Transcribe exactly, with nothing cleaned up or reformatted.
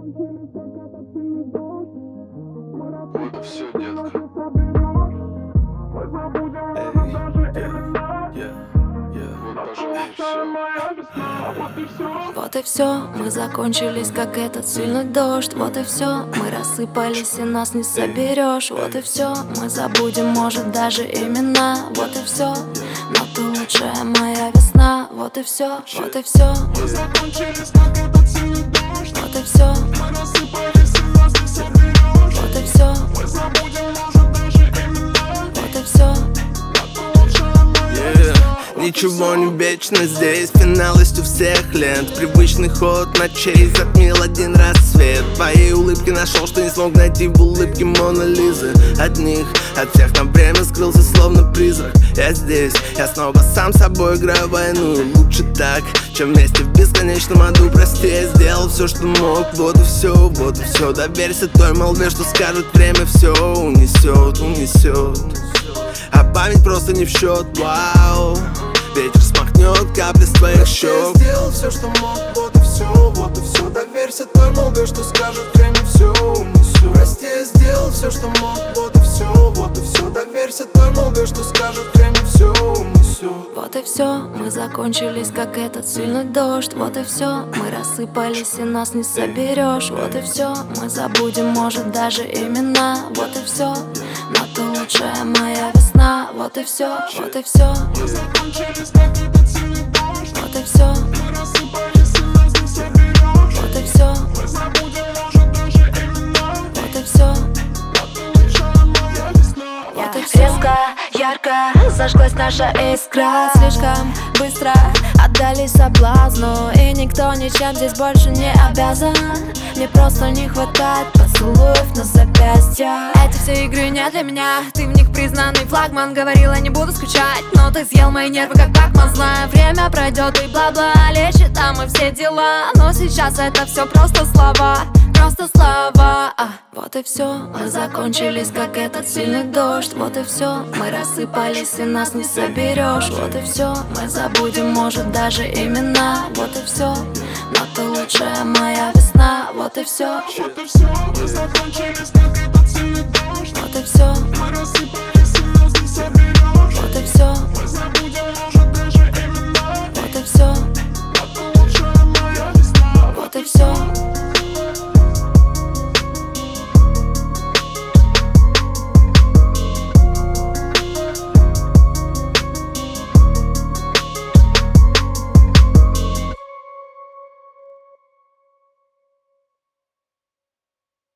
Вот и все, детка. Вот и все, мы закончились, как этот сильный дождь. Вот и все, мы рассыпались, и нас не соберешь. Вот и все, мы забудем, может, даже имена. Вот и все, но ты лучшая моя весна. Вот и все, вот и все, мы закончились, как этот сильный дождь. Вот и все, мы рассыпались, и нас не соберешь. Вот и все, мы забудем, может, даже имена. Вот и все. Ничего не вечно здесь, финалость у всех лент. Привычный ход ночей затмил один рассвет. В твоей улыбке нашел, что не смог найти в улыбке Мона Лизы. От них, от всех на время скрылся словно призрак. Я здесь, я снова сам собой играю войну. И лучше так, чем вместе в бесконечном аду. Прости, я сделал все, что мог. Вот и все, вот и все. Доверься той молве, что скажет время, все унесет, унесет. А память просто не в счет, вау. Ветер смахнет капли с твоих щек. Я сделал все, что мог, вот и все, вот и все. Доверься той молве, что скажет время, все унесет. Прости, я сделал все, что мог, вот и все, вот и все. Доверься той молве, что скажет время, все унесет. Вот и все, мы закончились, как этот сильный дождь. Вот и все, мы рассыпались, и нас не соберешь. Вот и все, мы забудем, может, даже имена. Вот и все, но ты лучшая моя весна. Вот и все, вот и все, мы закончились, как этот сильный дождь. Вот и все, мы рассыпались, и нас не соберешь. Вот и все, мы забудем, может, даже имена. Вот и все, но ты лучшая моя весна. вот и все. Резко, ярко зажглась наша искра. Слишком быстро отдались соблазну, и никто ничем здесь больше не обязан. Мне просто не хватает поцелуев на запястьях. Эти все игры не для меня, ты в них признанный флагман. Говорила, не буду скучать, но ты съел мои нервы как Пакман. Знаю, время пройдет и бла-бла, лечит там и все дела. Но сейчас это все просто слова, просто слова. а, Вот и все, мы закончились, как этот сильный дождь. Вот и все, мы рассыпались, и нас не соберешь. Вот и все, мы забудем, может, даже имена. Вот и все, но ты лучшая моя весна. Вот и все, Вот и все, мы закончились, как этот сильный дождь. вот и все.